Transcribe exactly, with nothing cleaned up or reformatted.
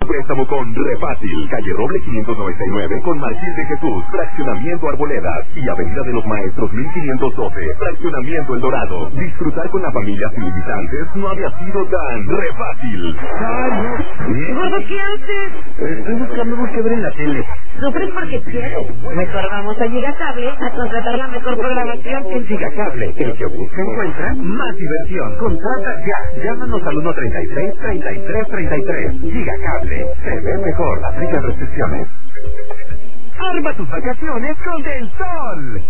préstamo con Refácil, calle Roble quinientos noventa y nueve con Marqués de Jesús, fraccionamiento Arboledas y Avenida de los Maestros mil quinientos doce, fraccionamiento El Dorado. Disfrutar con la familia sin limitantes no había sido tan refácil. Gordo, ¿qué haces? Estoy buscando algo que ver en la tele. Sufres porque quieres. Mejor vamos a Gigacable a contratar la mejor programación. En Gigacable, el que busca encuentra más diversión. Contrata ya. Llámanos al uno treinta y seis, treinta y tres treinta y tres. Gigacable. Se ve mejor. Aplica restricciones. Arma tus vacaciones con Del Sol.